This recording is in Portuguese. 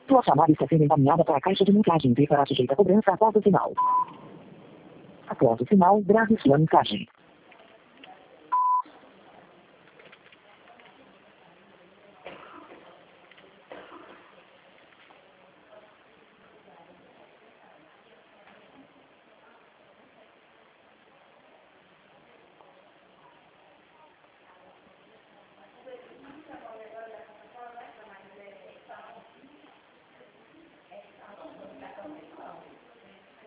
Sua chamada está sendo encaminhada para a caixa de mensagem e será sujeita a cobrança após o sinal. Após o sinal, grave sua mensagem.